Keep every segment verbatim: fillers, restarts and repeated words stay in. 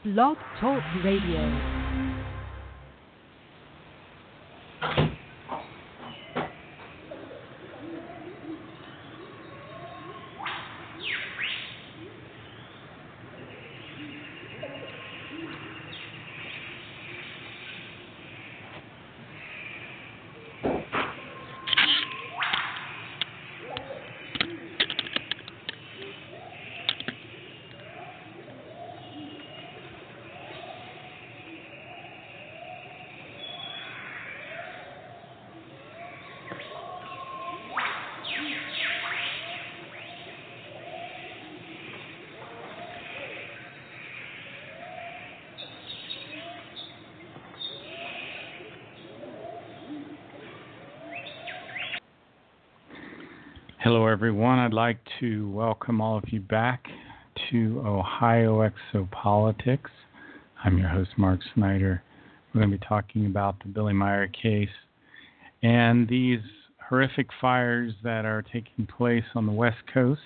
Blog Talk Radio. Hello, everyone. I'd like to welcome all of you back to Ohio Exopolitics. I'm your host, Mark Snyder. We're going to be talking about the Billy Meier case and these horrific fires that are taking place on the West Coast.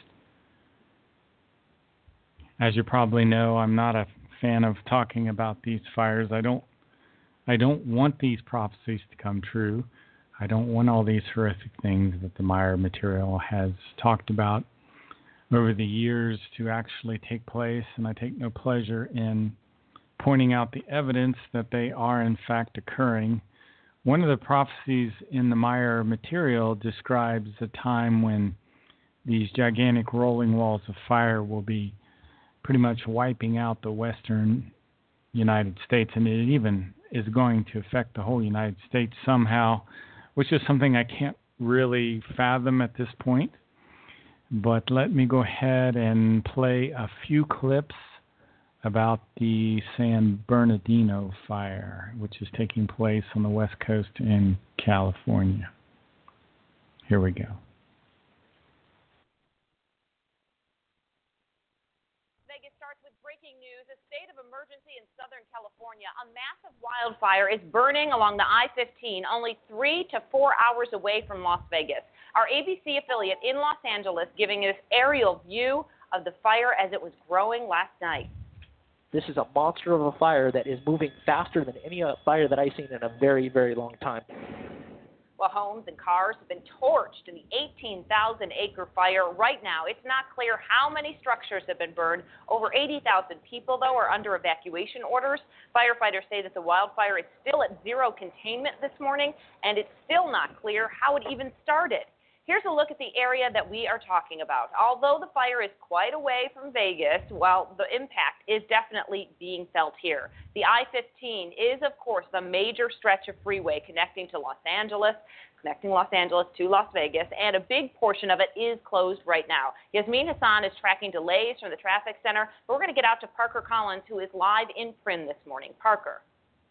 As you probably know, I'm not a fan of talking about these fires. I don't, I don't want these prophecies to come true. I don't want all these horrific things that the Meier material has talked about over the years to actually take place, and I take no pleasure in pointing out the evidence that they are in fact occurring. One of the prophecies in the Meier material describes a time when these gigantic rolling walls of fire will be pretty much wiping out the western United States, and it even is going to affect the whole United States somehow, which is something I can't really fathom at this point. But let me go ahead and play a few clips about the San Bernardino fire, which is taking place on the West Coast in California. Here we go. Vegas starts with breaking news. A state of emergency in Southern California. A massive wildfire is burning along the I fifteen, only three to four hours away from Las Vegas. Our A B C affiliate in Los Angeles giving us aerial view of the fire as it was growing last night. This is a monster of a fire that is moving faster than any fire that I've seen in a very, very long time. Well, homes and cars have been torched in the eighteen thousand acre fire. Right now, it's not clear how many structures have been burned. Over eighty thousand people, though, are under evacuation orders. Firefighters say that the wildfire is still at zero containment this morning, and it's still not clear how it even started. Here's a look at the area that we are talking about. Although the fire is quite away from Vegas, well, the impact is definitely being felt here. The I fifteen is, of course, the major stretch of freeway connecting to Los Angeles, connecting Los Angeles to Las Vegas, and a big portion of it is closed right now. Yasmin Hassan is tracking delays from the traffic center, but we're going to get out to Parker Collins, who is live in Primm this morning. Parker.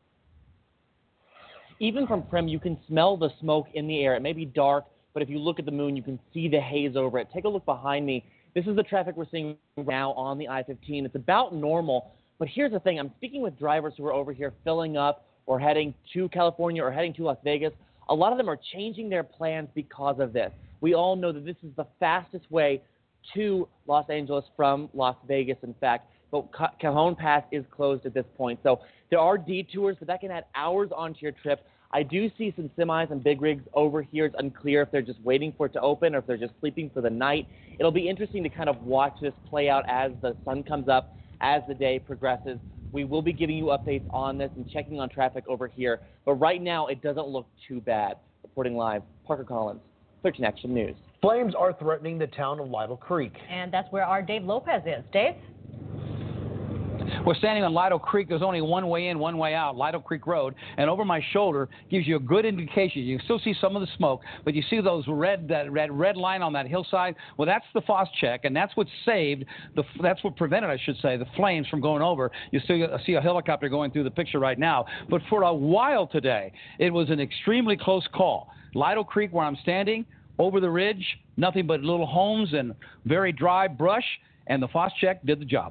Even from Primm, you can smell the smoke in the air. It may be dark, but if you look at the moon, you can see the haze over it. Take a look behind me. This is the traffic we're seeing now on the I fifteen. It's about normal, but here's the thing. I'm speaking with drivers who are over here filling up or heading to California or heading to Las Vegas. A lot of them are changing their plans because of this. We all know that this is the fastest way to Los Angeles from Las Vegas, in fact, but Cajon Pass is closed at this point. So there are detours, but that can add hours onto your trip. I do see some semis and big rigs over here. It's unclear if they're just waiting for it to open or if they're just sleeping for the night. It'll be interesting to kind of watch this play out as the sun comes up, as the day progresses. We will be giving you updates on this and checking on traffic over here. But right now, it doesn't look too bad. Reporting live, Parker Collins, thirteen Action News. Flames are threatening the town of Lytle Creek. And that's where our Dave Lopez is. Dave? We're standing on Lytle Creek. There's only one way in, one way out, Lytle Creek Road. And over my shoulder gives you a good indication. You can still see some of the smoke, but you see those red, that red, red line on that hillside? Well, that's the Phos-Chek, and that's what saved, the, that's what prevented, I should say, the flames from going over. You still see a helicopter going through the picture right now. But for a while today, it was an extremely close call. Lytle Creek, where I'm standing, over the ridge, nothing but little homes and very dry brush, and the Phos-Chek did the job.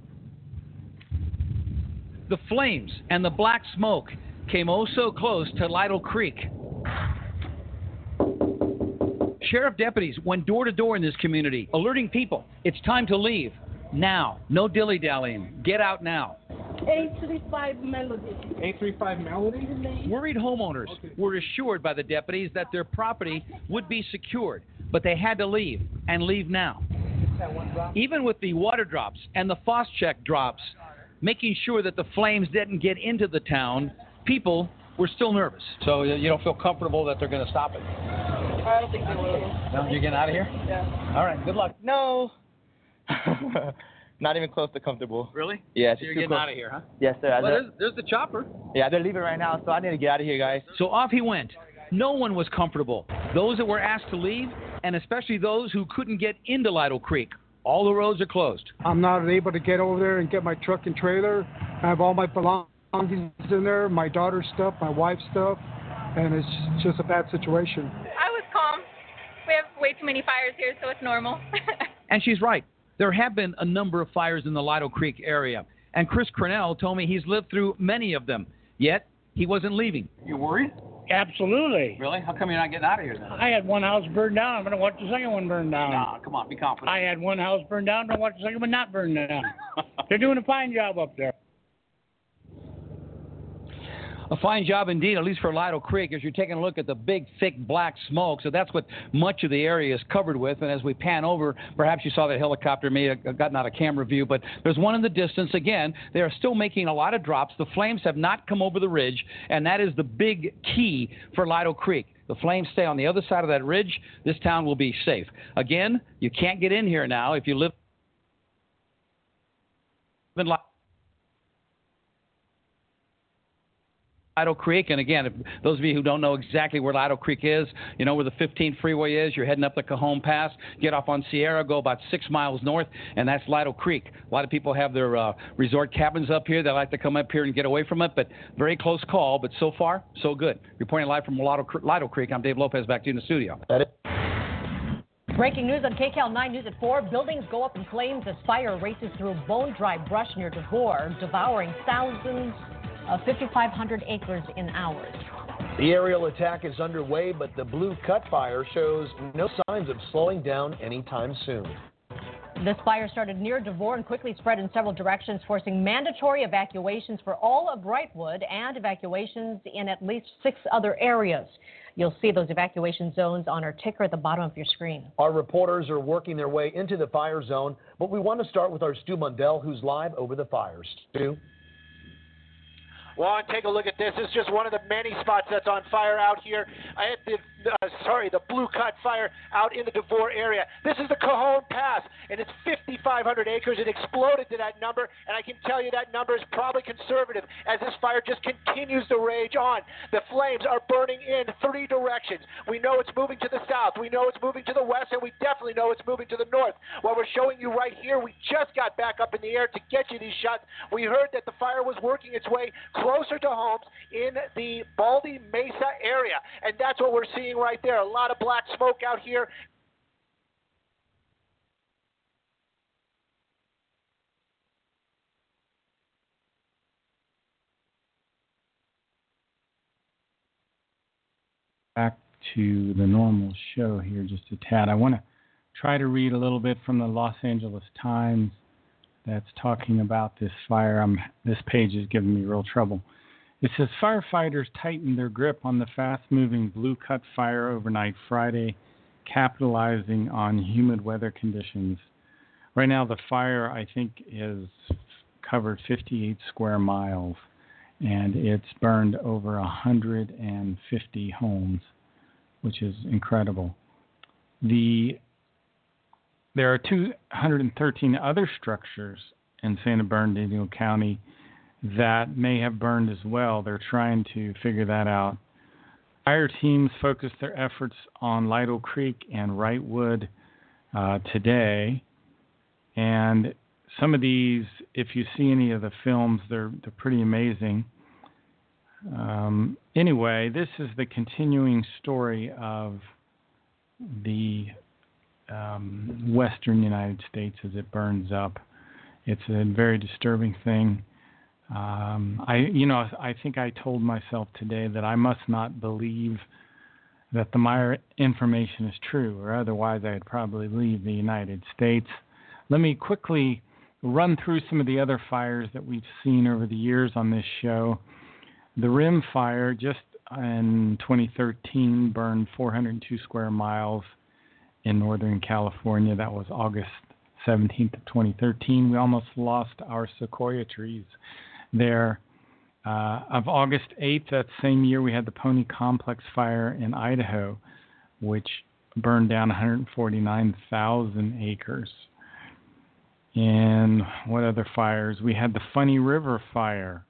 The flames and the black smoke came oh so close to Lytle Creek. Sheriff deputies went door to door in this community, alerting people it's time to leave now. No dilly-dallying. Get out now. eight three five Melody. eight three five Melody? Worried homeowners were assured by the deputies that their property would be secured, but they had to leave, and leave now. Even with the water drops and the Phos-Chek drops, making sure that the flames didn't get into the town, people were still nervous. So you don't feel comfortable that they're going to stop it? I don't think they will. No, you're getting out of here? Yeah. All right, good luck. No. Not even close to comfortable. Really? Yeah, so you're too getting close. out of here, huh? Yes, sir. Well, there's, there's the chopper. Yeah, they're leaving right now, so I need to get out of here, guys. So off he went. No one was comfortable. Those that were asked to leave, and especially those who couldn't get into Lytle Creek. All the roads are closed. I'm not able to get over there and get my truck and trailer. I have all my belongings in there, my daughter's stuff, my wife's stuff, and it's just a bad situation. I was calm. We have way too many fires here, so it's normal. And she's right. There have been a number of fires in the Lytle Creek area, and Chris Cornell told me he's lived through many of them, yet he wasn't leaving. You worried? Absolutely. Really? How come you're not getting out of here then? I had one house burned down. I'm going to watch the second one burn down. No, come on, be confident. I had one house burned down. I'm going to watch the second one not burn down. They're doing a fine job up there. A fine job indeed, at least for Lytle Creek, as you're taking a look at the big, thick, black smoke. So that's what much of the area is covered with. And as we pan over, perhaps you saw that helicopter may have gotten out of camera view, but there's one in the distance. Again, they are still making a lot of drops. The flames have not come over the ridge, and that is the big key for Lytle Creek. The flames stay on the other side of that ridge. This town will be safe. Again, you can't get in here now if you live in Lytle. Lytle Creek, and again, if those of you who don't know exactly where Lytle Creek is, you know where the fifteen freeway is, you're heading up the Cajon Pass, get off on Sierra, go about six miles north, and that's Lytle Creek. A lot of people have their uh, resort cabins up here. They like to come up here and get away from it, but very close call, but so far, so good. Reporting live from Lytle, Lytle Creek, I'm Dave Lopez, back to you in the studio. Breaking news on K C A L nine News at four. Buildings go up in flames as fire races through bone-dry brush near Devore, devouring thousands of fifty-five hundred acres in hours. The aerial attack is underway, but the Blue Cut fire shows no signs of slowing down anytime soon. This fire started near Devore and quickly spread in several directions, forcing mandatory evacuations for all of Brightwood and evacuations in at least six other areas. You'll see those evacuation zones on our ticker at the bottom of your screen. Our reporters are working their way into the fire zone, but we want to start with our Stu Mundell, who's live over the fires. Stu? Well, and take a look at this. This is just one of the many spots that's on fire out here at the, uh, sorry, the Blue Cut fire out in the Devore area. This is the Cajon Pass, and it's fifty-five hundred acres. It exploded to that number, and I can tell you that number is probably conservative as this fire just continues to rage on. The flames are burning in three directions. We know it's moving to the south. We know it's moving to the west, and we definitely know it's moving to the north. What we're showing you right here, we just got back up in the air to get you these shots. We heard that the fire was working its way closer to homes in the Baldy Mesa area, and that's what we're seeing right there. A lot of black smoke out here. Back to the normal show here just a tad. I want to try to read a little bit from the Los Angeles Times that's talking about this fire. I'm, this page is giving me real trouble. It says firefighters tightened their grip on the fast-moving Blue Cut fire overnight Friday, capitalizing on humid weather conditions. Right now, the fire, I think, has covered fifty-eight square miles, and it's burned over one hundred fifty homes, which is incredible. The There are two hundred thirteen other structures in San Bernardino County that may have burned as well. They're trying to figure that out. Fire teams focused their efforts on Lytle Creek and Wrightwood uh, today. And some of these, if you see any of the films, they're, they're pretty amazing. Um, anyway, this is the continuing story of the um, western United States as it burns up. It's a very disturbing thing. Um, I, you know, I think I told myself today that I must not believe that the Meyer information is true, or otherwise I'd probably leave the United States. Let me quickly run through some of the other fires that we've seen over the years on this show. The Rim Fire, just in twenty thirteen, burned four hundred two square miles in Northern California. That was August seventeenth of twenty thirteen. We almost lost our sequoia trees there. Uh, of August eighth, that same year, we had the Pony Complex Fire in Idaho, which burned down one hundred forty-nine thousand acres. And what other fires? We had the Funny River Fire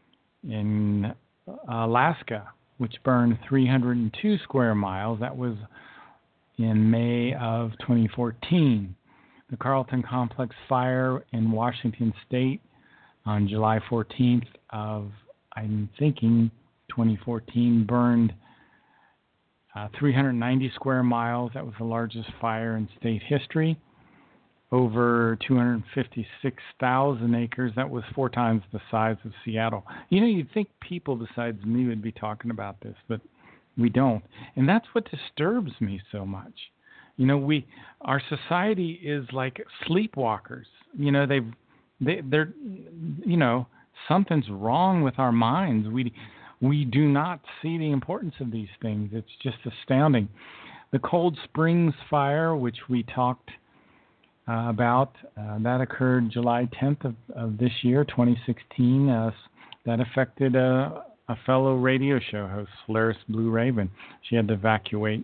in Alaska, which burned three hundred two square miles. That was in May of twenty fourteen. The Carlton Complex Fire in Washington State on July fourteenth of, I'm thinking, twenty fourteen, burned uh, three hundred ninety square miles. That was the largest fire in state history. Over two hundred fifty-six thousand acres. That was four times the size of Seattle. You know, you'd think people besides me would be talking about this, but we don't. And that's what disturbs me so much. You know, we, our society is like sleepwalkers. You know, they've, they, they're, you know, something's wrong with our minds. We, we do not see the importance of these things. It's just astounding. The Cold Springs Fire, which we talked uh, about, uh, that occurred July tenth of, of this year, twenty sixteen. Uh, that affected a, a fellow radio show host, Solaris Blue Raven. She had to evacuate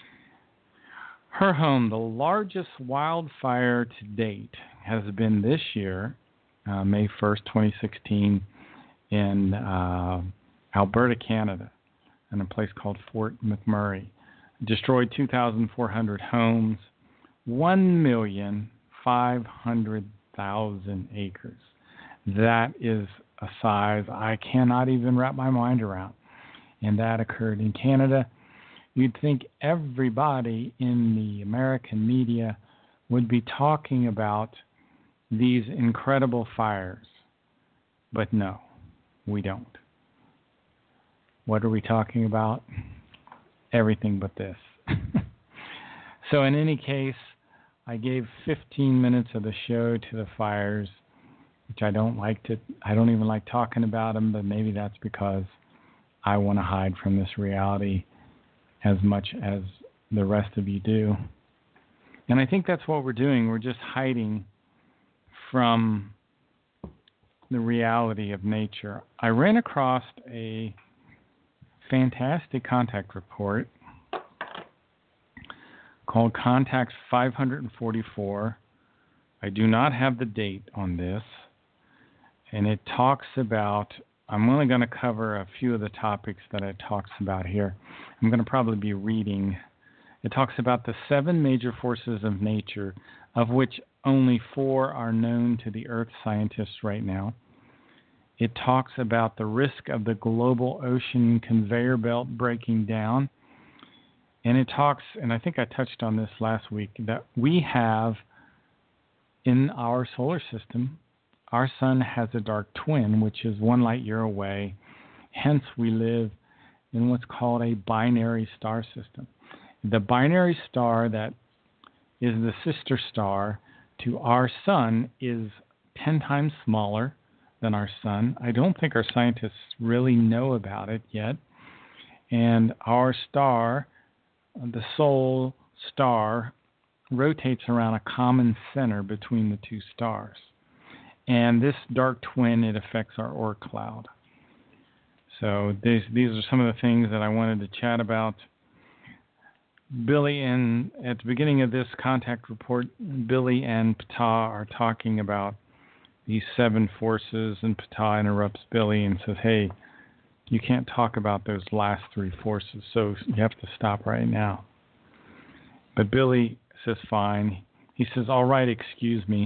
her home. The largest wildfire to date has been this year, uh, May first, twenty sixteen, in uh, Alberta, Canada, in a place called Fort McMurray. Destroyed two thousand four hundred homes, one million five hundred thousand acres. That is a size I cannot even wrap my mind around. And that occurred in Canada. You'd think everybody in the American media would be talking about these incredible fires. But no, we don't. What are we talking about? Everything but this. So in any case, I gave fifteen minutes of the show to the fires, which I don't like to, I don't even like talking about them, but maybe that's because I want to hide from this reality as much as the rest of you do. And I think that's what we're doing. We're just hiding from the reality of nature. I ran across a fantastic contact report called Contact five forty-four. I do not have the date on this. And it talks about, I'm only going to cover a few of the topics that it talks about here. I'm going to probably be reading. It talks about the seven major forces of nature, of which only four are known to the Earth scientists right now. It talks about the risk of the global ocean conveyor belt breaking down. And it talks, and I think I touched on this last week, that we have in our solar system, our sun has a dark twin, which is one light year away. Hence, we live in what's called a binary star system. The binary star that is the sister star to our sun is ten times smaller than our sun. I don't think our scientists really know about it yet. And our star, the Sol star, rotates around a common center between the two stars. And this dark twin, it affects our Oort cloud. So these, these are some of the things that I wanted to chat about. Billy and at the beginning of this contact report, Billy and Ptah are talking about these seven forces, and Ptah interrupts Billy and says, hey, you can't talk about those last three forces, so you have to stop right now. But Billy says, fine. He says, all right, excuse me.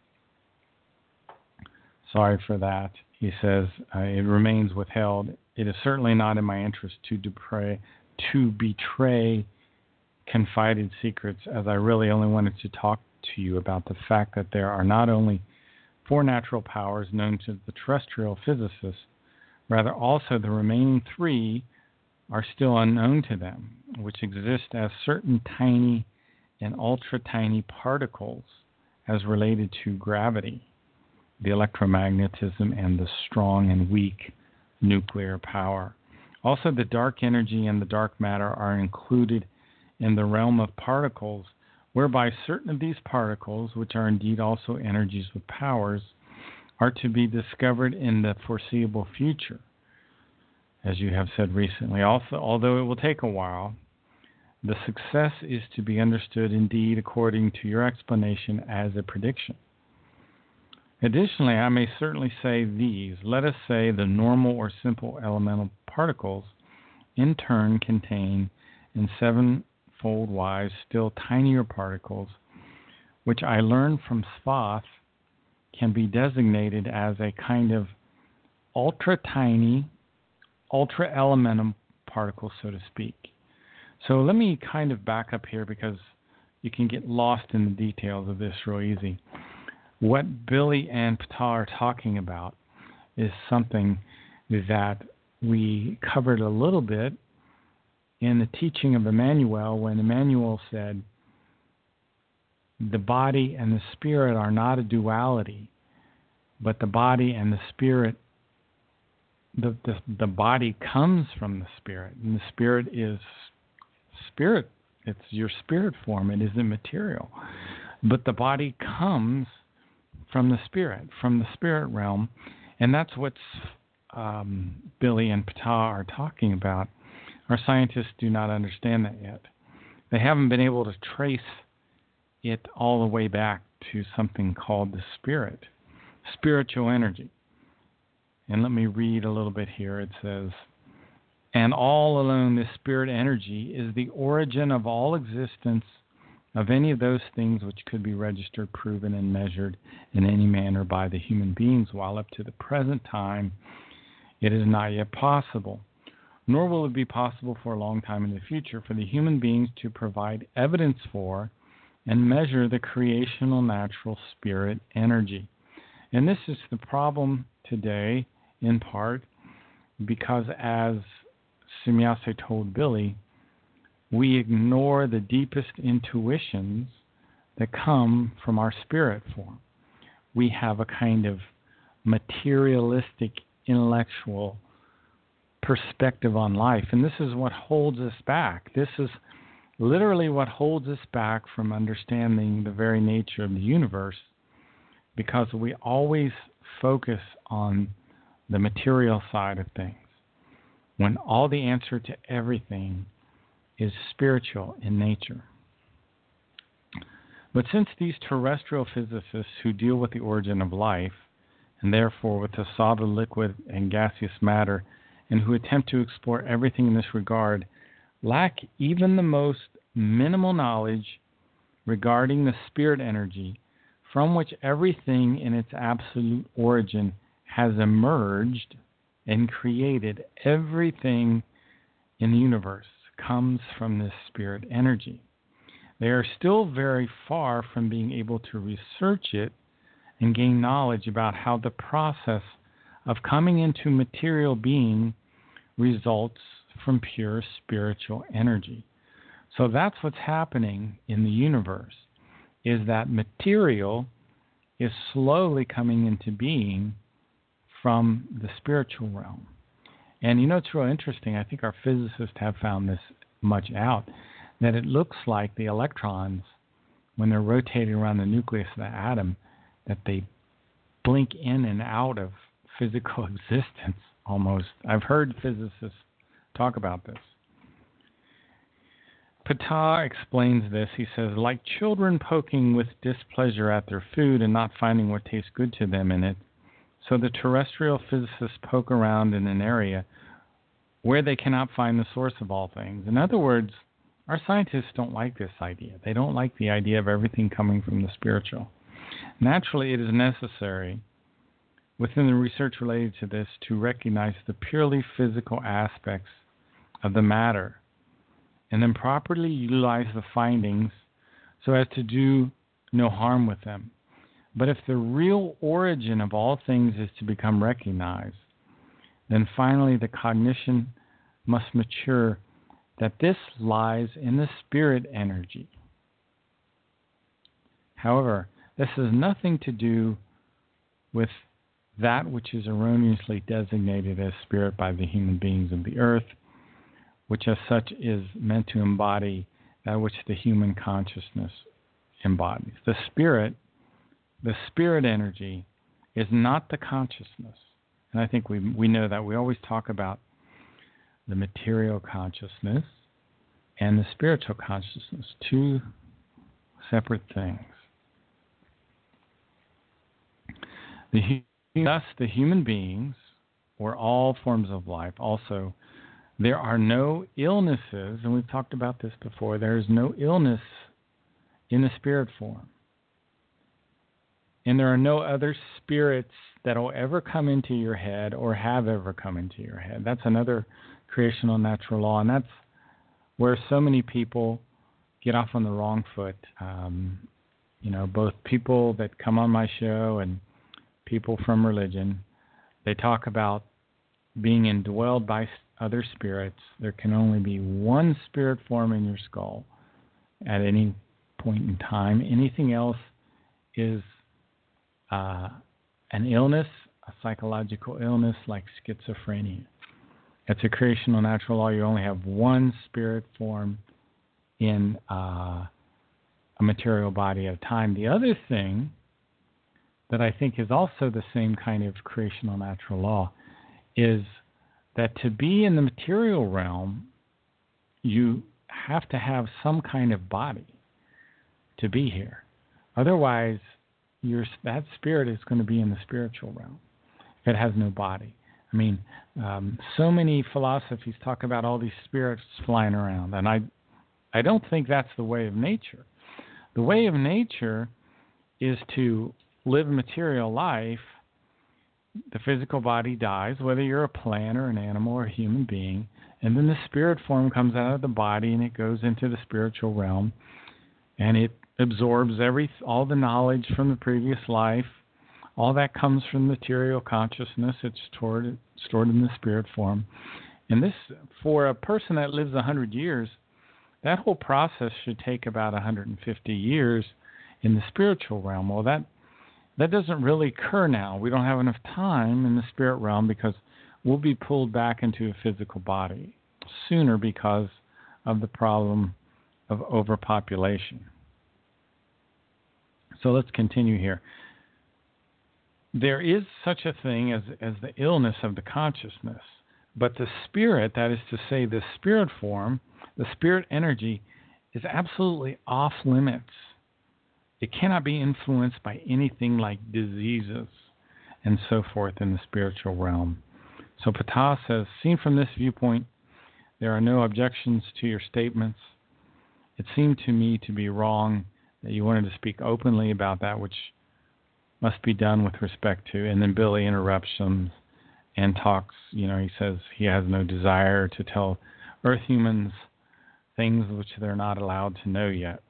Sorry for that. He says, uh, it remains withheld. It is certainly not in my interest to, depray, to betray confided secrets, as I really only wanted to talk to you about the fact that there are not only four natural powers known to the terrestrial physicists, rather also the remaining three are still unknown to them, which exist as certain tiny and ultra-tiny particles as related to gravity. the electromagnetism and the strong and weak nuclear power. Also, the dark energy and the dark matter are included in the realm of particles, whereby certain of these particles, which are indeed also energies with powers, are to be discovered in the foreseeable future, as you have said recently. Also, although it will take a while, the success is to be understood indeed according to your explanation as a prediction. Additionally, I may certainly say these. Let us say the normal or simple elemental particles in turn contain in sevenfold wise still tinier particles, which I learned from Svath can be designated as a kind of ultra-tiny, ultra-elemental particle, so to speak. So let me kind of back up here because you can get lost in the details of this real easy. What Billy and Ptah are talking about is something that we covered a little bit in the teaching of Emmanuel, when Emmanuel said the body and the spirit are not a duality, but the body and the spirit, the, the, the body comes from the spirit, and the spirit is spirit. It's your spirit form. It isn't material. But the body comes from the spirit, from the spirit realm, and that's what um, Billy and Ptah are talking about. Our scientists do not understand that yet. They haven't been able to trace it all the way back to something called the spirit, spiritual energy. And let me read a little bit here. It says, and all alone this spirit energy is the origin of all existence of any of those things which could be registered, proven, and measured in any manner by the human beings, while up to the present time it is not yet possible, nor will it be possible for a long time in the future for the human beings to provide evidence for and measure the creational natural spirit energy. And this is the problem today, in part, because as Semjase told Billy, we ignore the deepest intuitions that come from our spirit form. We have a kind of materialistic, intellectual perspective on life, and this is what holds us back. This is literally what holds us back from understanding the very nature of the universe, because we always focus on the material side of things, when all the answer to everything is spiritual in nature. But since these terrestrial physicists who deal with the origin of life, and therefore with the solid, liquid, and gaseous matter, and who attempt to explore everything in this regard, lack even the most minimal knowledge regarding the spirit energy from which everything in its absolute origin has emerged and created, everything in the universe comes from this spirit energy. They are still very far from being able to research it and gain knowledge about how the process of coming into material being results from pure spiritual energy. So that's what's happening in the universe, is that material is slowly coming into being from the spiritual realm. And you know, it's real interesting. I think our physicists have found this much out, that it looks like the electrons, when they're rotating around the nucleus of the atom, that they blink in and out of physical existence almost. I've heard physicists talk about this. Ptah explains this. He says, like children poking with displeasure at their food and not finding what tastes good to them in it, so the terrestrial physicists poke around in an area where they cannot find the source of all things. In other words, our scientists don't like this idea. They don't like the idea of everything coming from the spiritual. Naturally, it is necessary within the research related to this to recognize the purely physical aspects of the matter and then properly utilize the findings so as to do no harm with them. But if the real origin of all things is to become recognized, then finally the cognition must mature that this lies in the spirit energy. However, this has nothing to do with that which is erroneously designated as spirit by the human beings of the earth, which as such is meant to embody that which the human consciousness embodies. The spirit, the spirit energy is not the consciousness. And I think we we know that. We always talk about the material consciousness and the spiritual consciousness, two separate things. The, thus, the human beings, or all forms of life, also, there are no illnesses, and we've talked about this before, there is no illness in the spirit form. And there are no other spirits that will ever come into your head or have ever come into your head. That's another creational natural law, and that's where so many people get off on the wrong foot. Um, you know, both people that come on my show and people from religion, they talk about being indwelled by other spirits. There can only be one spirit form in your skull at any point in time. Anything else is uh, an illness, a psychological illness like schizophrenia. It's a creational natural law. You only have one spirit form in uh, a material body at a time. The other thing that I think is also the same kind of creational natural law is that to be in the material realm, you have to have some kind of body to be here. Otherwise, your, that spirit is going to be in the spiritual realm if it has no body. I mean, um, so many philosophies talk about all these spirits flying around, and I, I don't think that's the way of nature. The way of nature is to live a material life. The physical body dies, whether you're a plant or an animal or a human being, and then the spirit form comes out of the body and it goes into the spiritual realm, and it absorbs every all the knowledge from the previous life. All that comes from material consciousness. It's stored stored in the spirit form. And this, for a person that lives one hundred years, that whole process should take about one hundred fifty years in the spiritual realm. Well, that that doesn't really occur now. We don't have enough time in the spirit realm because we'll be pulled back into a physical body sooner because of the problem of overpopulation. So let's continue here. There is such a thing as, as the illness of the consciousness, but the spirit, that is to say the spirit form, the spirit energy, is absolutely off limits. It cannot be influenced by anything like diseases and so forth in the spiritual realm. So Ptah says, seen from this viewpoint, there are no objections to your statements. It seemed to me to be wrong that you wanted to speak openly about that which must be done with respect to. And then Billy interrupts him and talks, you know, he says he has no desire to tell Earth humans things which they're not allowed to know yet.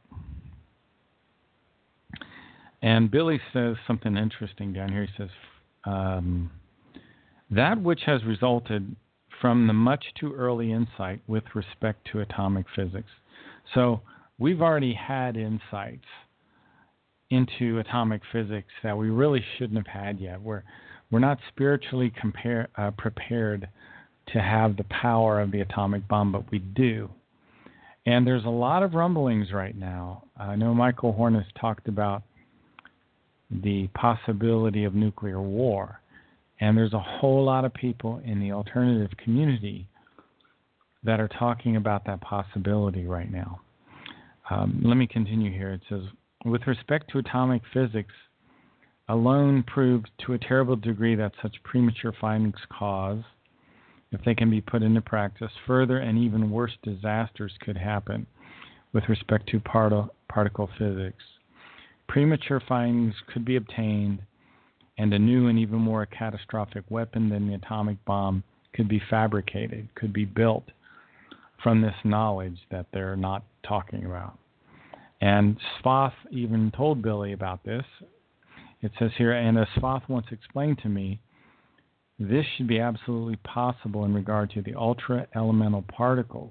And Billy says something interesting down here. He says, um, that which has resulted from the much too early insight with respect to atomic physics. So we've already had insights into atomic physics that we really shouldn't have had yet. We're, we're not spiritually compare, uh, prepared to have the power of the atomic bomb, but we do. And there's a lot of rumblings right now. I know Michael Horn has talked about the possibility of nuclear war. And there's a whole lot of people in the alternative community that are talking about that possibility right now. Um, let me continue here. It says, with respect to atomic physics, alone proved to a terrible degree that such premature findings cause, if they can be put into practice, further and even worse disasters could happen with respect to part- particle physics. Premature findings could be obtained, and a new and even more catastrophic weapon than the atomic bomb could be fabricated, could be built from this knowledge that they're not talking about. And Svath even told Billy about this. It says here, and as Svath once explained to me, this should be absolutely possible in regard to the ultra-elemental particles.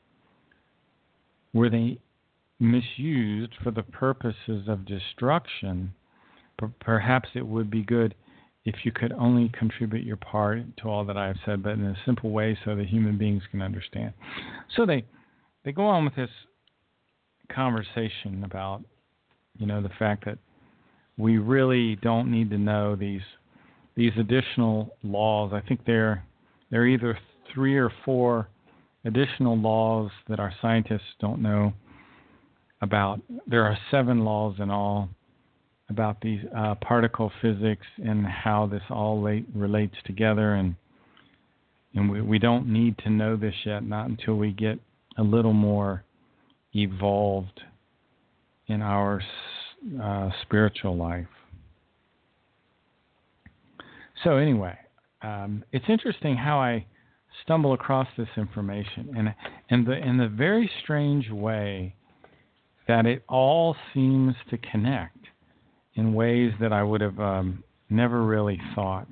Were they misused for the purposes of destruction, perhaps it would be good if you could only contribute your part to all that I have said, but in a simple way so that human beings can understand. So they they go on with this conversation about, you know, the fact that we really don't need to know these these additional laws. I think they're they're either three or four additional laws that our scientists don't know about. There are seven laws in all about these uh, particle physics and how this all late, relates together, and and we, we don't need to know this yet, not until we get a little more evolved in our uh, spiritual life. So anyway, um, it's interesting how I stumble across this information, and and the in the very strange way that it all seems to connect in ways that I would have um, never really thought.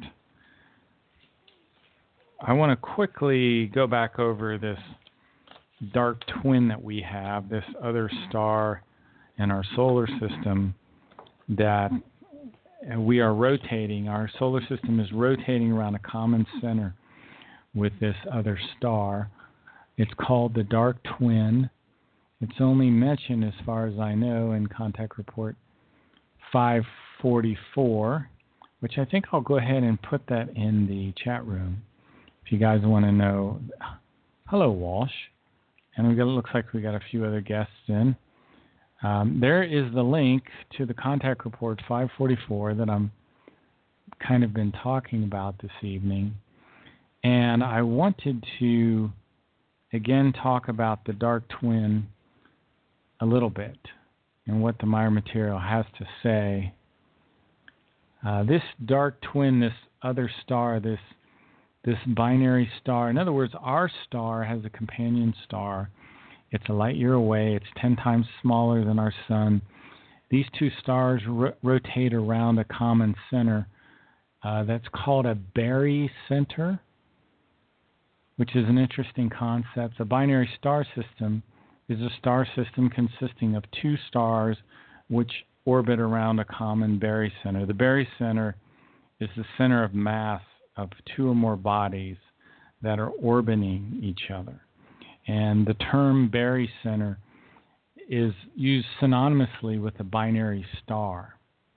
I want to quickly go back over this dark twin that we have, this other star in our solar system that we are rotating. Our solar system is rotating around a common center with this other star. It's called the dark twin. It's only mentioned, as far as I know, in Contact Report five forty-four, which I think I'll go ahead and put that in the chat room if you guys want to know. Hello, Walsh. And we got, it looks like we got a few other guests in. Um, there is the link to the Contact Report five forty-four that I'm kind of been talking about this evening. And I wanted to, again, talk about the dark twin a little bit and what the Mire material has to say. Uh, this dark twin, this other star, this this binary star, in other words, our star has a companion star. It's a light year away. It's ten times smaller than our sun. These two stars ro- rotate around a common center uh, that's called a barycenter, which is an interesting concept. A binary star system is a star system consisting of two stars which orbit around a common barycenter. The barycenter is the center of mass of two or more bodies that are orbiting each other. And the term barycenter is used synonymously with a binary star.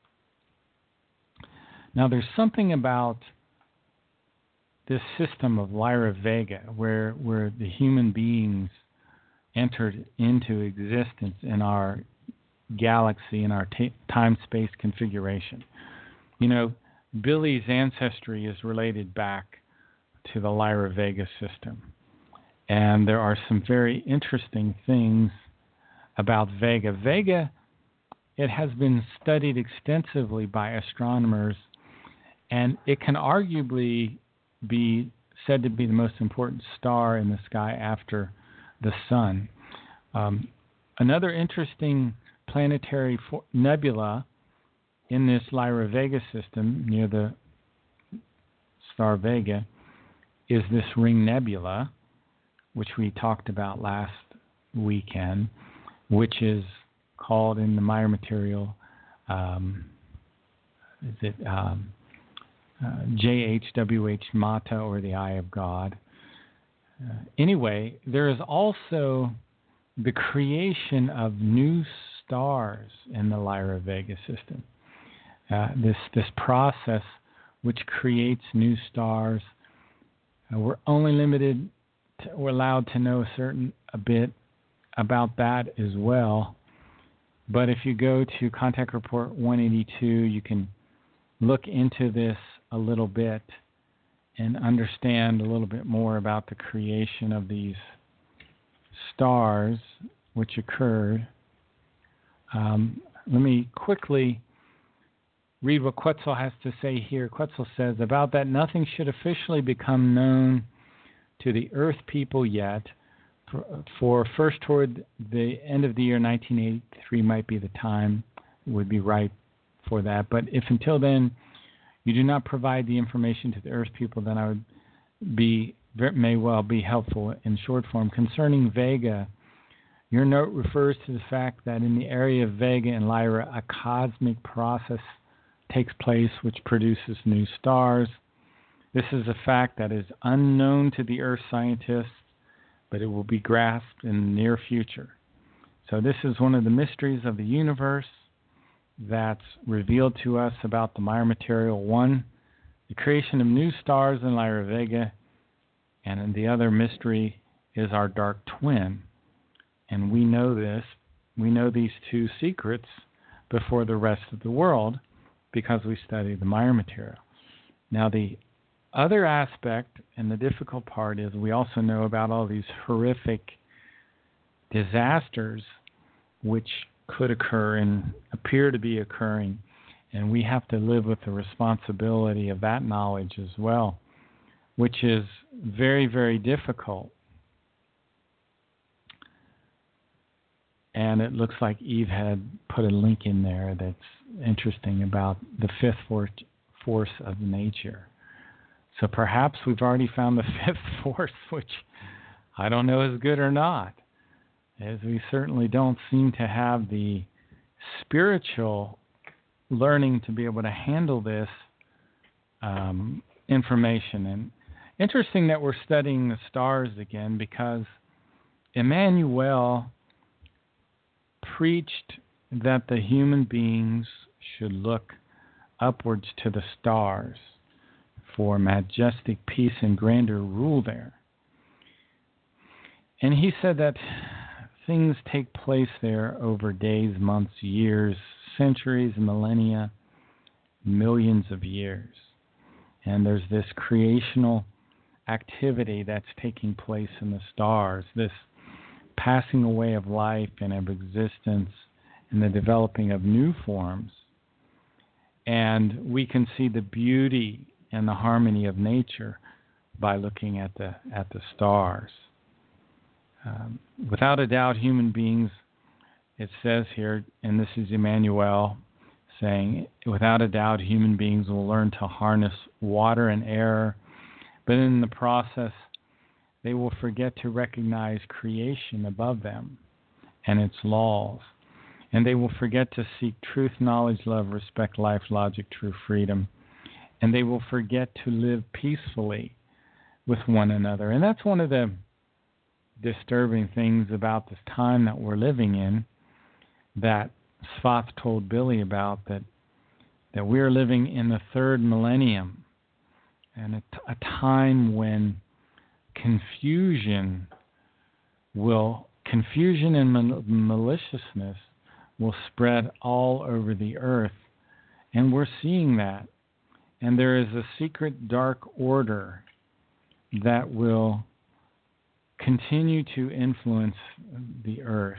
Now, there's something about this system of Lyra Vega where, where the human beings entered into existence in our galaxy, in our t- time-space configuration. You know, Billy's ancestry is related back to the Lyra Vega system. And there are some very interesting things about Vega. Vega, it has been studied extensively by astronomers, and it can arguably be said to be the most important star in the sky after the sun. Um, another interesting planetary for- nebula in this Lyra Vega system near the star Vega is this Ring Nebula, which we talked about last weekend, which is called in the Mire material, um, is it um, uh, J H W H Mata, or the Eye of God. Uh, anyway, there is also the creation of new stars in the Lyra Vega system. Uh, this this process which creates new stars. Uh, we're only limited, to, we're allowed to know a certain a bit about that as well. But if you go to Contact Report one eighty-two, you can look into this a little bit and understand a little bit more about the creation of these stars which occurred. Um, let me quickly read what Quetzal has to say here. Quetzal says, about that nothing should officially become known to the Earth people yet, for, for first toward the end of the year nineteen eighty-three might be the time, would be right for that. But if until then you do not provide the information to the Earth people, then I would be, may well be helpful in short form. Concerning Vega, your note refers to the fact that in the area of Vega and Lyra, a cosmic process takes place, which produces new stars. This is a fact that is unknown to the Earth scientists, but it will be grasped in the near future. So this is one of the mysteries of the universe that's revealed to us about the Maya material. One, the creation of new stars in Lyra Vega, and the other mystery is our dark twin. And we know this, we know these two secrets before the rest of the world because we study the Maya material. Now the other aspect and the difficult part is we also know about all these horrific disasters which could occur and appear to be occurring, and we have to live with the responsibility of that knowledge as well, which is very, very difficult. And it looks like Eve had put a link in there that's interesting about the fifth for- force of nature. So perhaps we've already found the fifth force, which I don't know is good or not, as we certainly don't seem to have the spiritual learning to be able to handle this um, information. And interesting that we're studying the stars again, because Emmanuel preached that the human beings should look upwards to the stars for majestic peace and grandeur rule there. And he said that things take place there over days, months, years, centuries, millennia, millions of years. And there's this creational activity that's taking place in the stars, this passing away of life and of existence and the developing of new forms. And we can see the beauty and the harmony of nature by looking at the at the stars. Um, without a doubt, human beings, it says here, and this is Emmanuel saying, without a doubt, human beings will learn to harness water and air, but in the process, they will forget to recognize creation above them and its laws. And they will forget to seek truth, knowledge, love, respect, life, logic, true freedom. And they will forget to live peacefully with one another. And that's one of the disturbing things about this time that we're living in, that Svath told Billy about, that that we're living in the third millennium, and a, t- a time when confusion will, confusion and mal- maliciousness will spread all over the earth. And we're seeing that. And there is a secret dark order that will continue to influence the earth.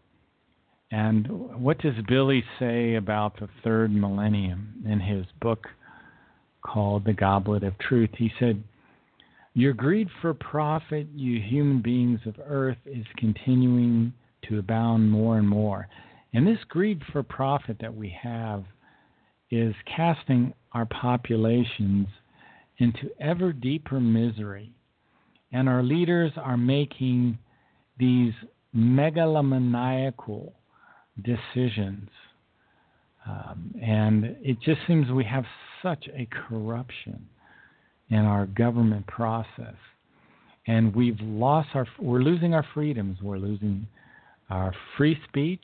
And what does Billy say about the third millennium in his book called The Goblet of Truth? He said, "Your greed for profit, you human beings of earth, is continuing to abound more and more." And this greed for profit that we have is casting our populations into ever deeper misery. And our leaders are making these megalomaniacal decisions. Um, and it just seems we have such a corruption in our government process. And we've lost our, we're losing our freedoms. We're losing our free speech.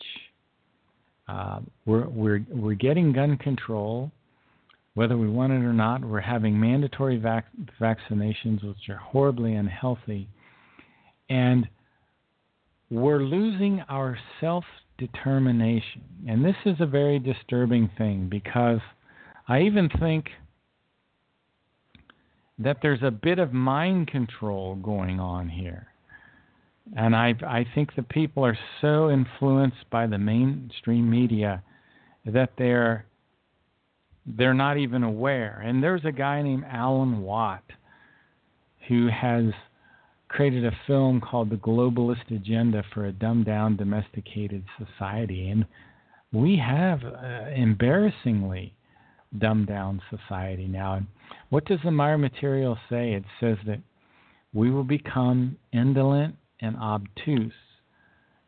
Uh, we're, we're, we're getting gun control, whether we want it or not. We're having mandatory vac- vaccinations, which are horribly unhealthy. And we're losing our self-determination. And this is a very disturbing thing, because I even think that there's a bit of mind control going on here. And I I think the people are so influenced by the mainstream media that they're they're not even aware. And there's a guy named Alan Watt who has created a film called The Globalist Agenda for a Dumbed-Down, Domesticated Society. And we have uh, embarrassingly dumbed-down society now. And what does the Maya material say? It says that we will become indolent and obtuse,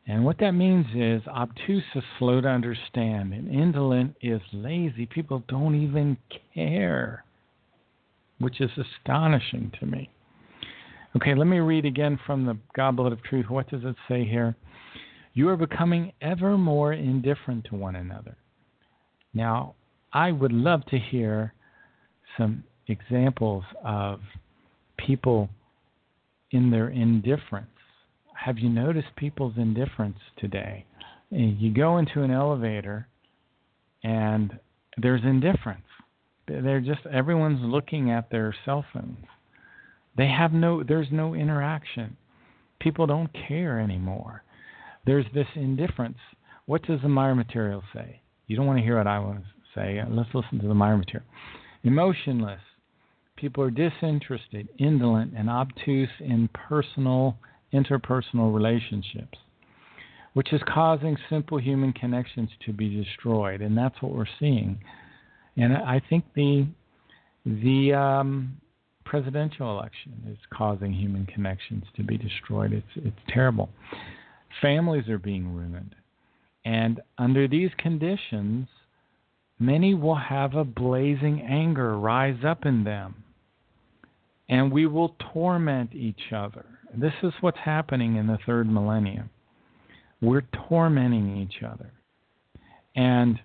And what that means is obtuse is slow to understand, and indolent is lazy. People don't even care, which is astonishing to me. Okay, let me read again from the Goblet of Truth. What does it say here? You are becoming ever more indifferent to one another. Now, I would love to hear some examples of people in their indifference. Have you noticed people's indifference today? You go into an elevator and there's indifference. They're just, everyone's looking at their cell phones. They have no, there's no interaction. People don't care anymore. There's this indifference. What does the Meyer material say? You don't want to hear what I want to say. Let's listen to the Meyer material. Emotionless. People are disinterested, indolent, and obtuse in personal, interpersonal relationships, which is causing simple human connections to be destroyed, and that's what we're seeing. And I think the the um, presidential election is causing human connections to be destroyed. It's it's terrible. Families are being ruined, and under these conditions, many will have a blazing anger rise up in them, and we will torment each other. This is what's happening in the third millennium. We're tormenting each other. And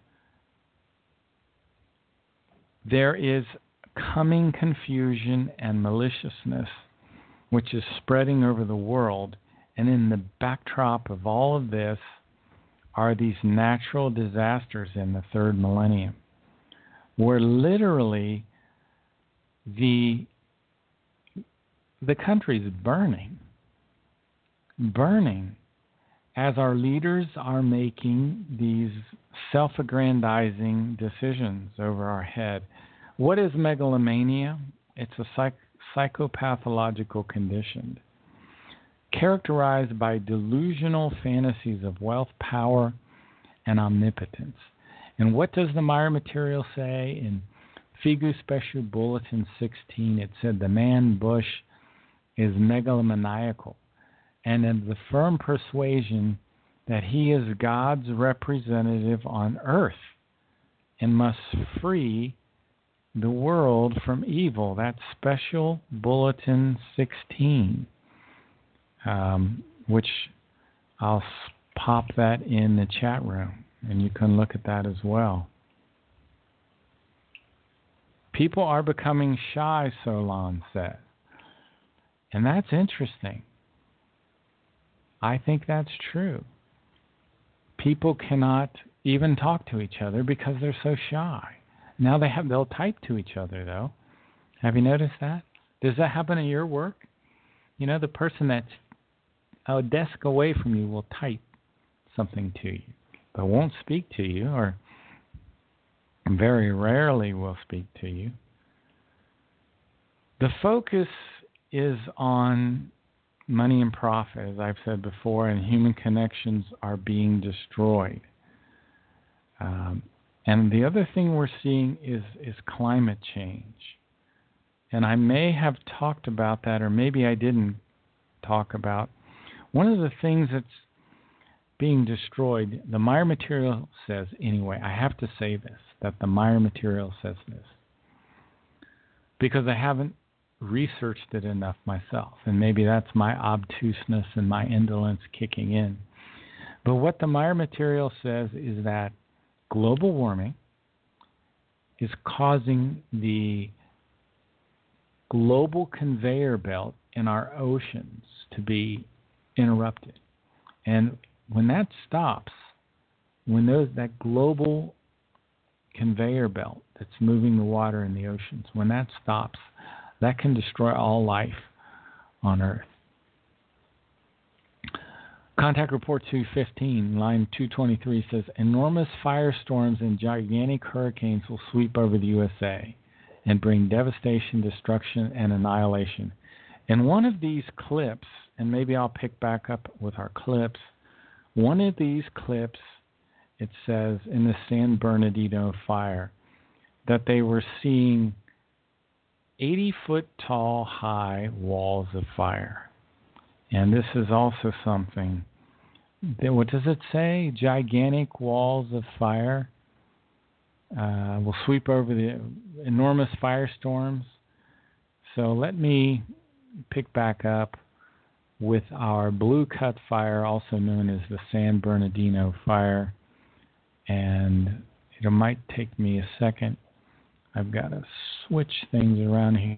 there is coming confusion and maliciousness, which is spreading over the world. And in the backdrop of all of this are these natural disasters in the third millennium, where literally the the country's burning, burning, as our leaders are making these self-aggrandizing decisions over our head. What is megalomania? It's a psych- psychopathological condition characterized by delusional fantasies of wealth, power, and omnipotence. And what does the Meyer material say? In Figu Special Bulletin sixteen, it said the man Bush is megalomaniacal and in the firm persuasion that he is God's representative on earth and must free the world from evil. That's Special Bulletin sixteen, um, which I'll pop that in the chat room, and you can look at that as well. People are becoming shy, Solon says. And that's interesting. I think that's true. People cannot even talk to each other because they're so shy. Now they have, they'll type to each other, though. Have you noticed that? Does that happen at your work? You know, the person that's a desk away from you will type something to you, but won't speak to you, or very rarely will speak to you. The focus is on money and profit, as I've said before, and human connections are being destroyed. Um, and the other thing we're seeing is, is climate change. And I may have talked about that, or maybe I didn't talk about. One of the things that's being destroyed, the Meyer material says, anyway, I have to say this, that the Meyer material says this, because I haven't researched it enough myself, and maybe that's my obtuseness and my indolence kicking in. But what the Meyer material says is that global warming is causing the global conveyor belt in our oceans to be interrupted. And when that stops, when those that global conveyor belt that's moving the water in the oceans, when that stops, that can destroy all life on Earth. Contact Report two fifteen, line two twenty-three says, enormous firestorms and gigantic hurricanes will sweep over the U S A and bring devastation, destruction, and annihilation. In one of these clips, and maybe I'll pick back up with our clips, one of these clips, it says in the San Bernardino fire that they were seeing eighty-foot tall high walls of fire. And this is also something what does it say? Gigantic walls of fire uh, will sweep over the enormous firestorms. So let me pick back up with our Blue Cut Fire, also known as the San Bernardino Fire. And it might take me a second. I've got to switch things around here.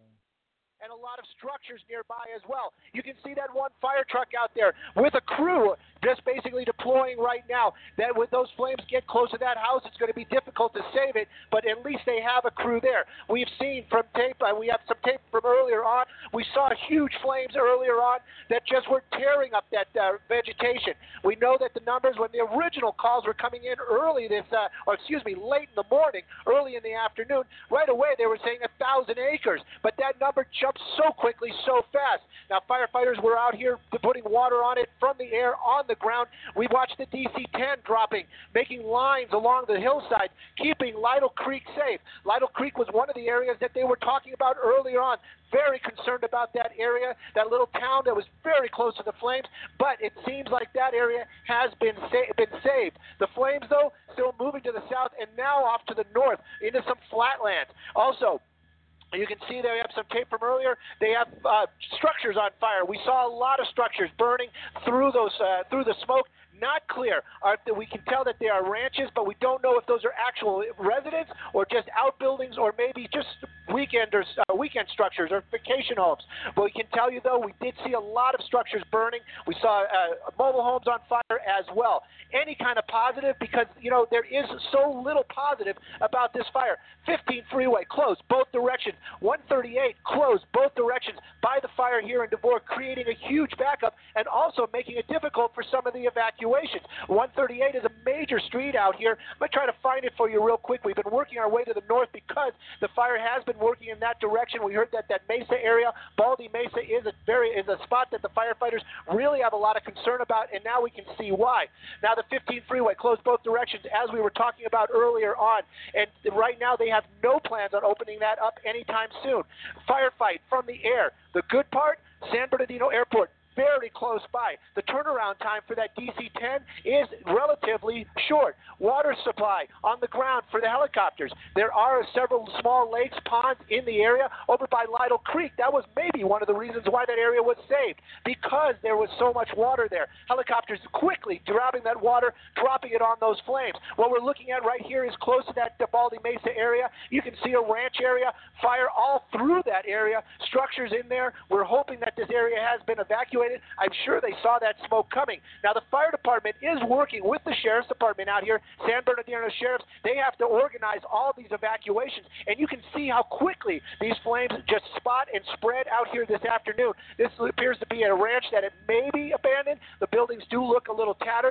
And a lot of structures nearby as well. You can see that one fire truck out there with a crew just basically deploying right now. That when those flames get close to that house, it's going to be difficult to save it, but at least they have a crew there. We've seen from tape, uh, we have some tape from earlier on, we saw huge flames earlier on that just were tearing up that uh, vegetation. We know that the numbers, when the original calls were coming in early this, uh, or excuse me, late in the morning, early in the afternoon, right away they were saying a thousand acres, but that number jumped so quickly, so fast. Now firefighters were out here putting water on it from the air, on the ground. We watched the D C ten dropping, making lines along the hillside, keeping Lytle Creek safe. Lytle Creek was one of the areas that they were talking about earlier on. Very concerned about that area, that little town that was very close to the flames, but it seems like that area has been sa- been saved. The flames, though, still moving to the south and now off to the north into some flatlands. Also, you can see they have some tape from earlier. They have uh, structures on fire. We saw a lot of structures burning through those uh, through the smoke. Not clear. Uh, we can tell that they are ranches, but we don't know if those are actual residents or just outbuildings or maybe just weekenders, uh, weekend structures or vacation homes. But we can tell you, though, we did see a lot of structures burning. We saw uh, mobile homes on fire as well. Any kind of positive, because, you know, there is so little positive about this fire. fifteen freeway closed both directions. one thirty-eight closed both directions by the fire here in Devore, creating a huge backup and also making it difficult for some of the evacuations. one thirty-eight is a major street out here. I'm going to try to find it for you real quick. We've been working our way to the north because the fire has been working in that direction. We heard that that Mesa area, Baldy Mesa, is a very is a spot that the firefighters really have a lot of concern about, and now we can see why. Now the fifteen freeway closed both directions, as we were talking about earlier on, and right now they have no plans on opening that up anytime soon. Firefight from the air. The good part, San Bernardino Airport, very close by. The turnaround time for that D C ten is relatively short. Water supply on the ground for the helicopters. There are several small lakes, ponds in the area over by Lytle Creek. That was maybe one of the reasons why that area was saved, because there was so much water there. Helicopters quickly grabbing that water, dropping it on those flames. What we're looking at right here is close to that Baldy Mesa area. You can see a ranch area, fire all through that area, structures in there. We're hoping that this area has been evacuated. I'm sure they saw that smoke coming. Now, the fire department is working with the sheriff's department out here, San Bernardino Sheriffs. They have to organize all these evacuations, and you can see how quickly these flames just spot and spread out here this afternoon. This appears to be a ranch that it may be abandoned. The buildings do look a little tattered.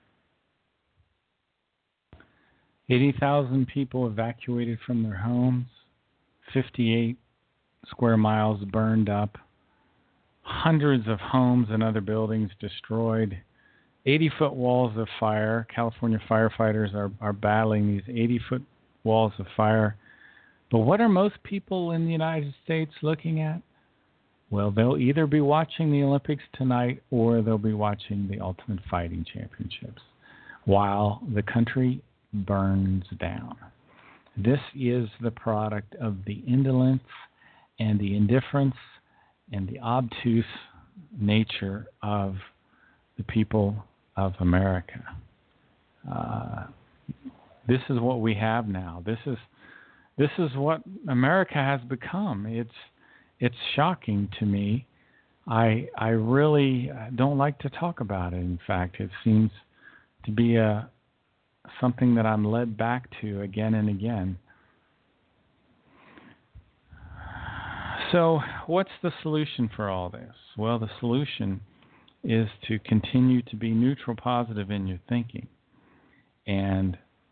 eighty thousand people evacuated from their homes, fifty-eight square miles burned up, hundreds of homes and other buildings destroyed, eighty-foot walls of fire. California firefighters are, are battling these eighty-foot walls of fire. But what are most people in the United States looking at? Well, they'll either be watching the Olympics tonight or they'll be watching the Ultimate Fighting Championships while the country burns down. This is the product of the indolence and the indifference and the obtuse nature of the people of America. Uh, this is what we have now. This is this is what America has become. It's it's shocking to me. I I really don't like to talk about it. In fact, it seems to be a something that I'm led back to again and again. So what's the solution for all this? Well, the solution is to continue to be neutral positive in your thinking. And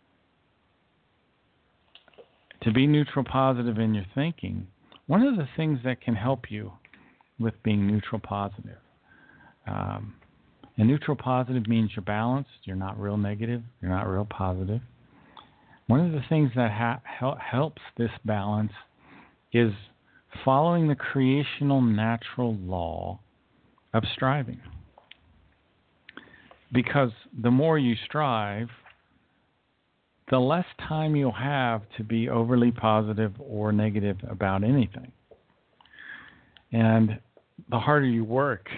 to be neutral positive in your thinking, one of the things that can help you with being neutral positive, um, and neutral positive means you're balanced, you're not real negative, you're not real positive. One of the things that ha- hel- helps this balance is following the creational natural law of striving. because the more you strive, the less time you'll have to be overly positive or negative about anything. And the harder you work,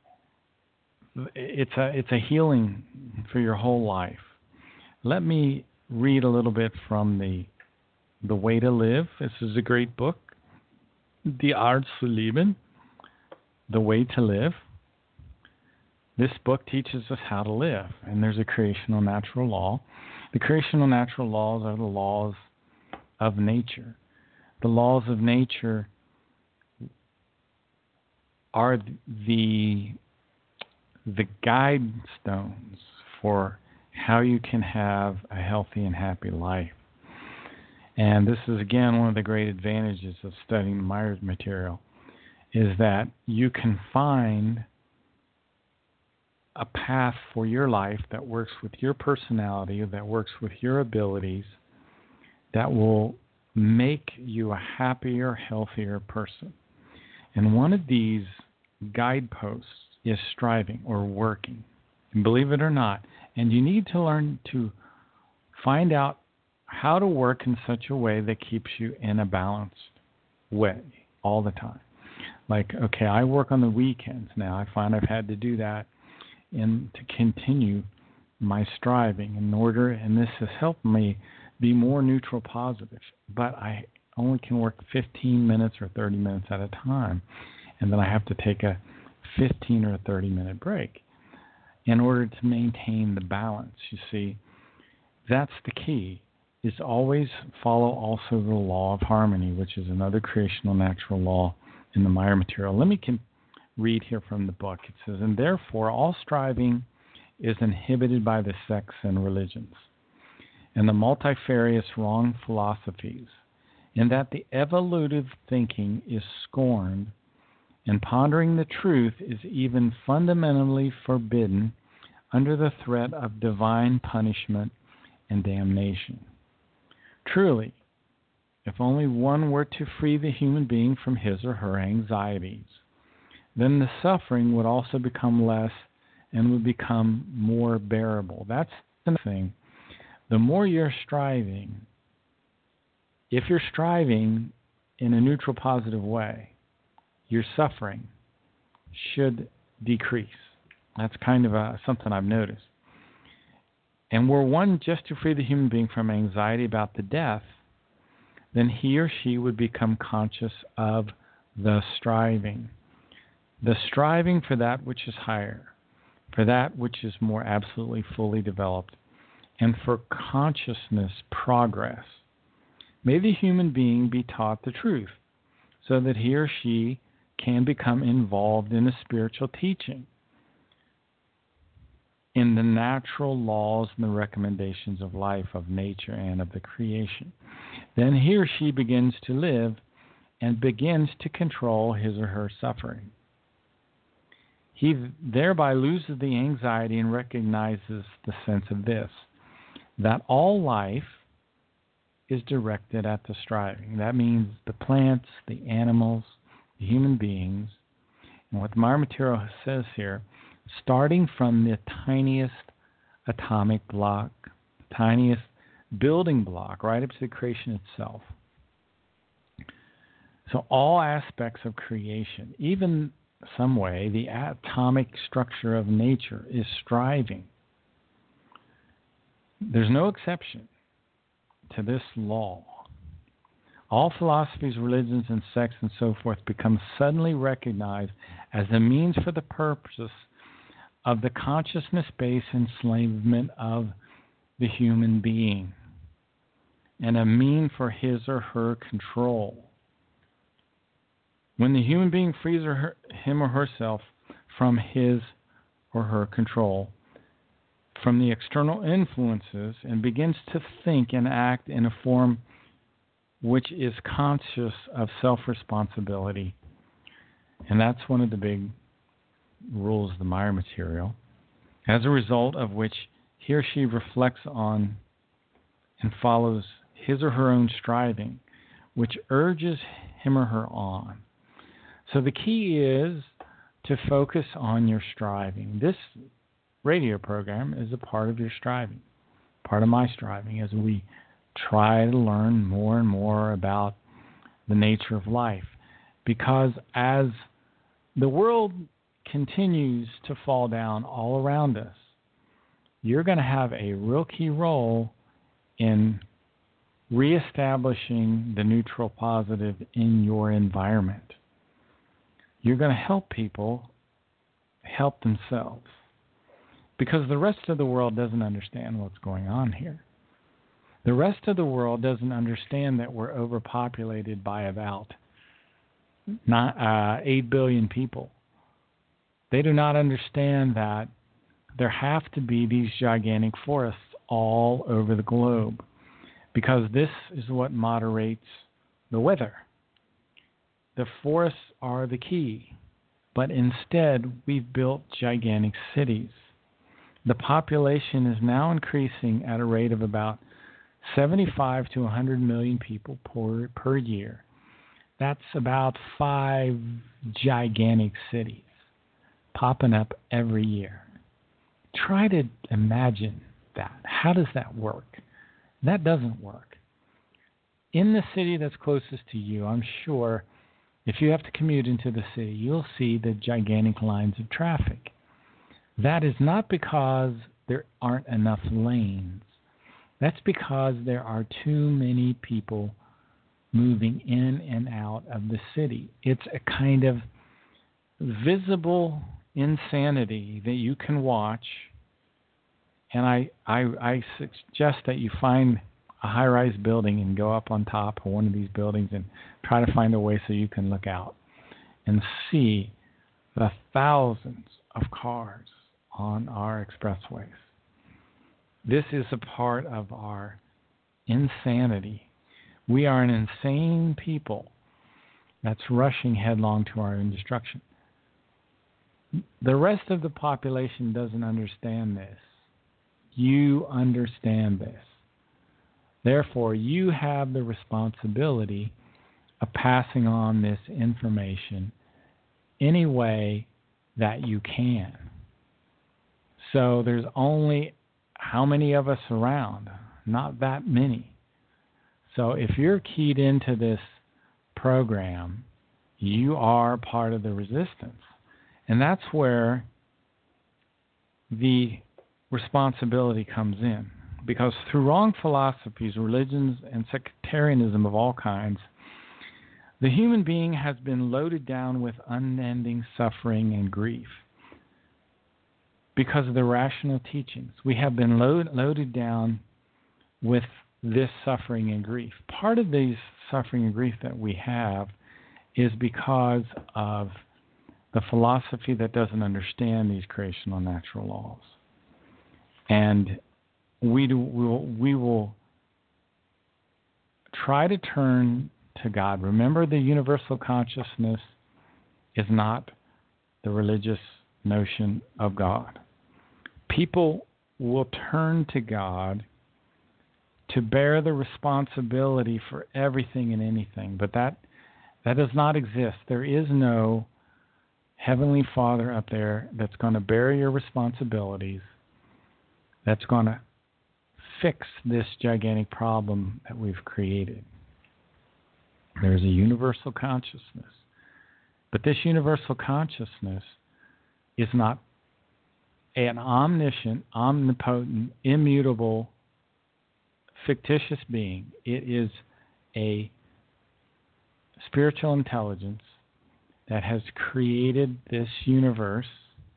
it's a it's a healing for your whole life. Let me read a little bit from the The Way to Live. This is a great book. Die Art zu leben, The Way to Live. This book teaches us how to live, and there's a creational natural law. The creational natural laws are the laws of nature. The laws of nature are the the guide stones for how you can have a healthy and happy life. And this is, again, one of the great advantages of studying the Myers material, is that you can find a path for your life that works with your personality, that works with your abilities, that will make you a happier, healthier person. And one of these guideposts is striving or working. And believe it or not, and you need to learn to find out how to work in such a way that keeps you in a balanced way all the time. Like, okay, I work on the weekends now. I find I've had to do that and to continue my striving in order, and this has helped me be more neutral positive. But I only can work fifteen minutes or thirty minutes at a time, and then I have to take a fifteen or a thirty minute break in order to maintain the balance. You see, that's the key, is always follow also the law of harmony, which is another creational natural law in the Meyer material. Let me can read here from the book. It says, and therefore all striving is inhibited by the sects and religions and the multifarious wrong philosophies, in that the evolutive thinking is scorned, and pondering the truth is even fundamentally forbidden under the threat of divine punishment and damnation. Truly, if only one were to free the human being from his or her anxieties, then the suffering would also become less and would become more bearable. That's the thing. The more you're striving, if you're striving in a neutral, positive way, your suffering should decrease. That's kind of a, something I've noticed. And were one just to free the human being from anxiety about the death, then he or she would become conscious of the striving. The striving for that which is higher, for that which is more absolutely fully developed, and for consciousness progress. May the human being be taught the truth, so that he or she can become involved in the spiritual teaching, in the natural laws and the recommendations of life, of nature, and of the creation. Then he or she begins to live and begins to control his or her suffering. He thereby loses the anxiety and recognizes the sense of this, that all life is directed at the striving. That means the plants, the animals, the human beings, and what the Meyer material says here, starting from the tiniest atomic block, the tiniest building block, right up to the creation itself. So all aspects of creation, even some way, the atomic structure of nature is striving. There's no exception to this law. All philosophies, religions, and sects and so forth become suddenly recognized as a means for the purposes of the consciousness-based enslavement of the human being and a mean for his or her control. When the human being frees her, him or herself from his or her control, from the external influences, and begins to think and act in a form which is conscious of self-responsibility, and that's one of the big rules of the Meyer material, as a result of which he or she reflects on and follows his or her own striving, which urges him or her on. So the key is to focus on your striving. This radio program is a part of your striving, part of my striving as we try to learn more and more about the nature of life. Because as the world continues to fall down all around us, you're going to have a real key role in reestablishing the neutral positive in your environment. You're going to help people help themselves, because the rest of the world doesn't understand what's going on here. The rest of the world doesn't understand that we're overpopulated by about not, uh, eight billion people. They do not understand that there have to be these gigantic forests all over the globe, because this is what moderates the weather. The forests are the key, but instead we've built gigantic cities. The population is now increasing at a rate of about seventy-five to one hundred million people per, per year. That's about five gigantic cities popping up every year. Try to imagine that. How does that work? That doesn't work. In the city that's closest to you, I'm sure if you have to commute into the city, you'll see the gigantic lines of traffic. That is not because there aren't enough lanes. That's because there are too many people moving in and out of the city. It's a kind of visible insanity that you can watch, and I, I, I suggest that you find a high-rise building and go up on top of one of these buildings and try to find a way so you can look out and see the thousands of cars on our expressways. This is a part of our insanity. We are an insane people that's rushing headlong to our own destruction. The rest of the population doesn't understand this. You understand this. Therefore, you have the responsibility of passing on this information any way that you can. So there's only how many of us around? Not that many. So if you're keyed into this program, you are part of the resistance. And that's where the responsibility comes in. Because through wrong philosophies, religions, and sectarianism of all kinds, the human being has been loaded down with unending suffering and grief. Because of the rational teachings, we have been load, loaded down with this suffering and grief. Part of these suffering and grief that we have is because of the philosophy that doesn't understand these creational natural laws. And we, do, we, will, we will try to turn to God. Remember, the universal consciousness is not the religious notion of God. People will turn to God to bear the responsibility for everything and anything, but that that does not exist. There is no Heavenly Father up there that's going to bear your responsibilities, that's going to fix this gigantic problem that we've created. There's a universal consciousness, but this universal consciousness is not an omniscient, omnipotent, immutable, fictitious being. It is a spiritual intelligence that has created this universe.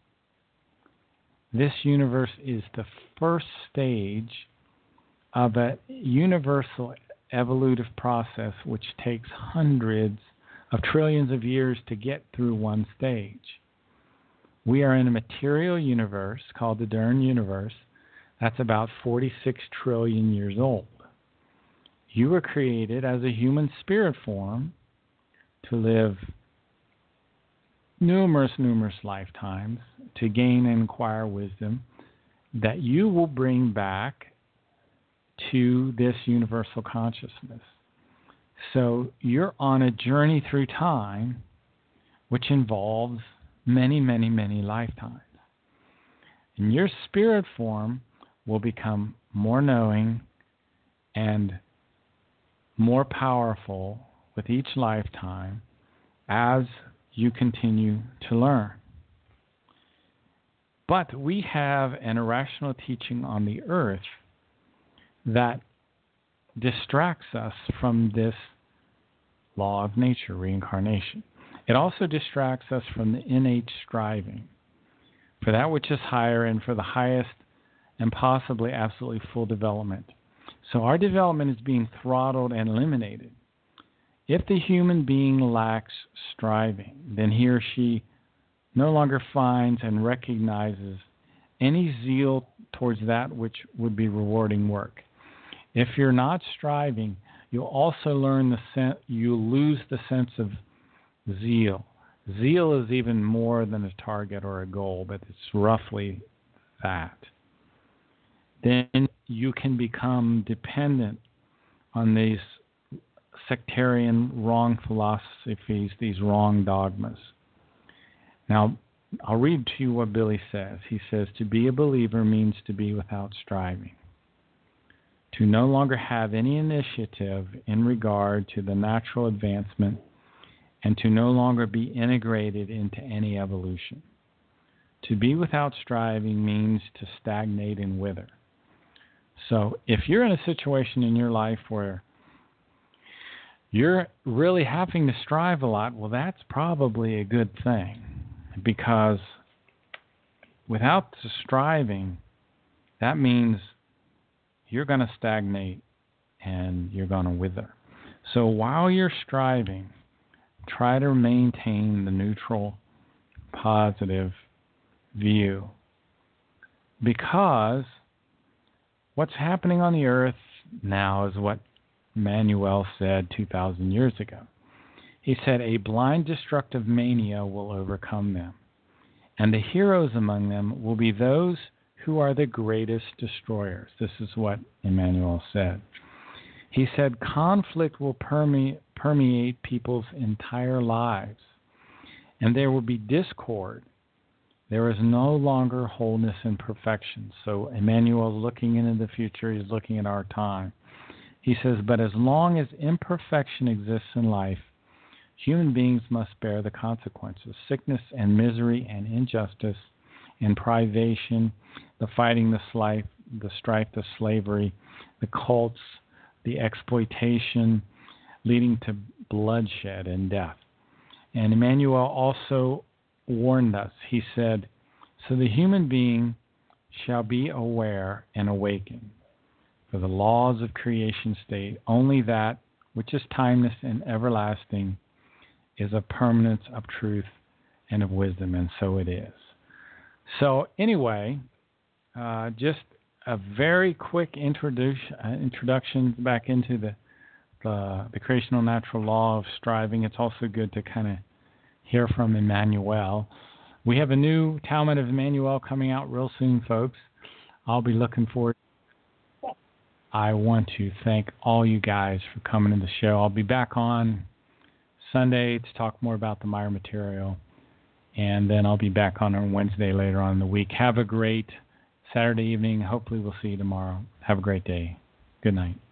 This universe is the first stage of a universal evolutive process which takes hundreds of trillions of years to get through one stage. We are in a material universe called the Dern universe that's about forty-six trillion years old. You were created as a human spirit form to live numerous, numerous lifetimes, to gain and acquire wisdom that you will bring back to this universal consciousness. So you're on a journey through time which involves many, many, many lifetimes. And your spirit form will become more knowing and more powerful with each lifetime as you continue to learn. But we have an irrational teaching on the earth that distracts us from this law of nature, reincarnation. It also distracts us from the innate striving for that which is higher and for the highest and possibly absolutely full development. So our development is being throttled and eliminated. If the human being lacks striving, then he or she no longer finds and recognizes any zeal towards that which would be rewarding work. If you're not striving, you'll also learn the sen- you lose the sense of zeal. Zeal is even more than a target or a goal, but it's roughly that. Then you can become dependent on these sectarian wrong philosophies, these wrong dogmas. Now, I'll read to you what Billy says. He says, to be a believer means to be without striving, to no longer have any initiative in regard to the natural advancement, and to no longer be integrated into any evolution. To be without striving means to stagnate and wither. So if you're in a situation in your life where you're really having to strive a lot, well, that's probably a good thing, because without the striving, that means you're going to stagnate and you're going to wither. So while you're striving, try to maintain the neutral, positive view, because what's happening on the earth now is what Emmanuel said two thousand years ago. He said, a blind, destructive mania will overcome them, and the heroes among them will be those who are the greatest destroyers. This is what Emmanuel said. He said, conflict will perme- permeate people's entire lives, and there will be discord. There is no longer wholeness and perfection. So Emmanuel is looking into the future. He's looking at our time. He says, but as long as imperfection exists in life, human beings must bear the consequences. Sickness and misery and injustice and privation, the fighting, the strife, the strife, the slavery, the cults, the exploitation, leading to bloodshed and death. And Emmanuel also warned us. He said, so the human being shall be aware and awaken. For the laws of creation state, only that which is timeless and everlasting is a permanence of truth and of wisdom, and so it is. So anyway, uh, just a very quick introduction, uh, introduction back into the, the the creational natural law of striving. It's also good to kind of hear from Emmanuel. We have a new Talmud of Emmanuel coming out real soon, folks. I'll be looking forward. I want to thank all you guys for coming to the show. I'll be back on Sunday to talk more about the Meyer material, and then I'll be back on on Wednesday later on in the week. Have a great Saturday evening. Hopefully we'll see you tomorrow. Have a great day. Good night.